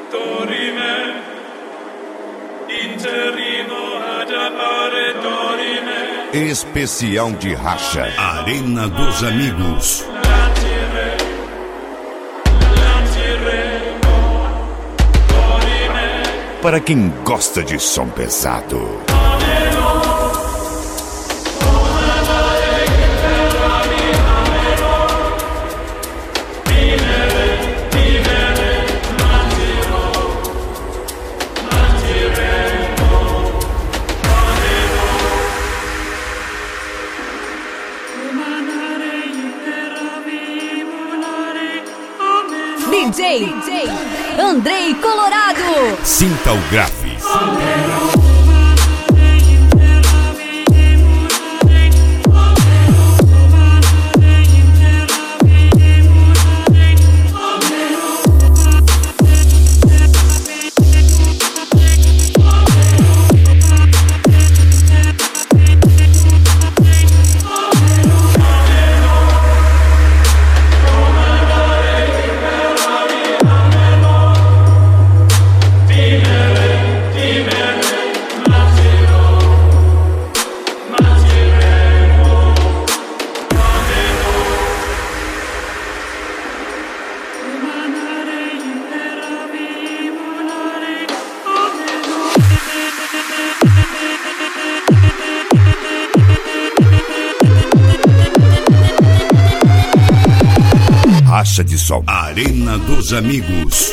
dorime, interino ad appare dorime. Especial de racha, Arena dos Amigos. Para quem gosta de som pesado. DJ Andrei Colorado. Sinta o grave. Racha de som, Arena dos Amigos.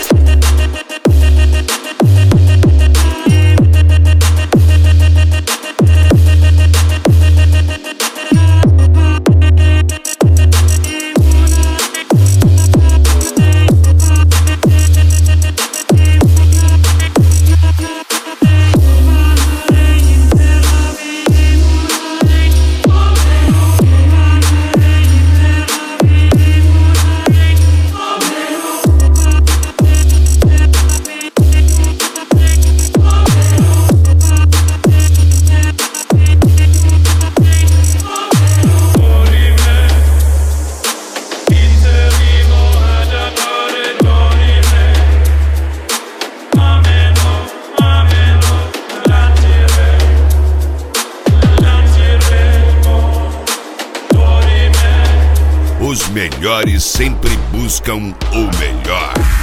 Os melhores sempre buscam o melhor.